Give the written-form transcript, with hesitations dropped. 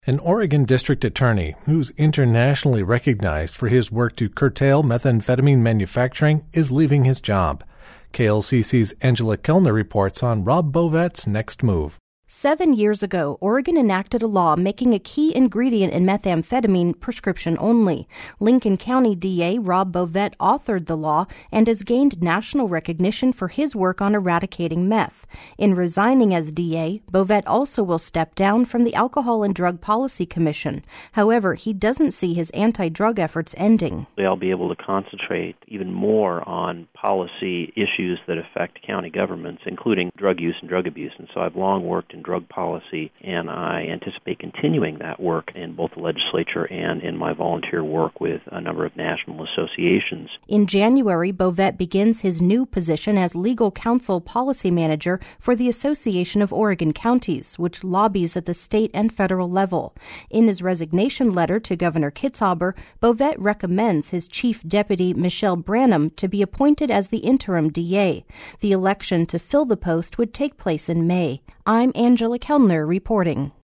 An Oregon district attorney who's internationally recognized for his work to curtail methamphetamine manufacturing is leaving his job. KLCC's Angela Kellner reports on Rob Bovet's next move. 7 years ago, Oregon enacted a law making a key ingredient in methamphetamine prescription only. Lincoln County DA Rob Bovet authored the law and has gained national recognition for his work on eradicating meth. In resigning as DA, Bovet also will step down from the Alcohol and Drug Policy Commission. However, he doesn't see his anti-drug efforts ending. I'll be able to concentrate even more on policy issues that affect county governments, including drug use and drug abuse. And so I've long worked in drug policy, and I anticipate continuing that work in both the legislature and in my volunteer work with a number of national associations. In January, Bovet begins his new position as legal counsel policy manager for the Association of Oregon Counties, which lobbies at the state and federal level. In his resignation letter to Governor Kitzhaber, Bovet recommends his chief deputy, Michelle Branham, to be appointed as the interim DA. The election to fill the post would take place in May. I'm Angela Kellner reporting.